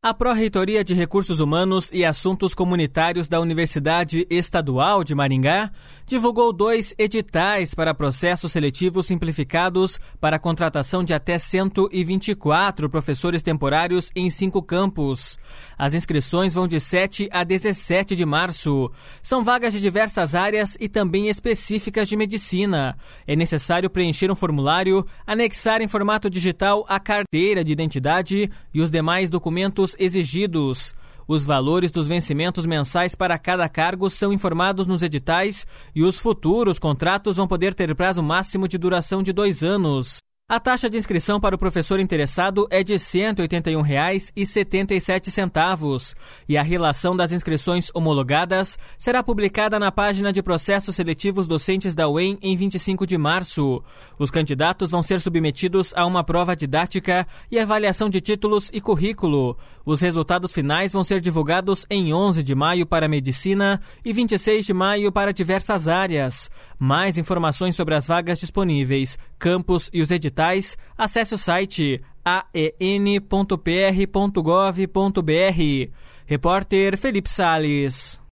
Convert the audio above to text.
A Pró-Reitoria de Recursos Humanos e Assuntos Comunitários da Universidade Estadual de Maringá divulgou 2 editais para processos seletivos simplificados para a contratação de até 124 professores temporários em 5 campos. As inscrições vão de 7 a 17 de março. São vagas de diversas áreas e também específicas de medicina. É necessário preencher um formulário, anexar em formato digital a carteira de identidade e os demais documentos exigidos. Os valores dos vencimentos mensais para cada cargo são informados nos editais e os futuros contratos vão poder ter prazo máximo de duração de 2 anos. A taxa de inscrição para o professor interessado é de R$ 181,77 e a relação das inscrições homologadas será publicada na página de processos seletivos docentes da UEM em 25 de março. Os candidatos vão ser submetidos a uma prova didática e avaliação de títulos e currículo. Os resultados finais vão ser divulgados em 11 de maio para medicina e 26 de maio para diversas áreas. Mais informações sobre as vagas disponíveis, campos e os editais, acesse o site aen.pr.gov.br. Repórter Felipe Salles.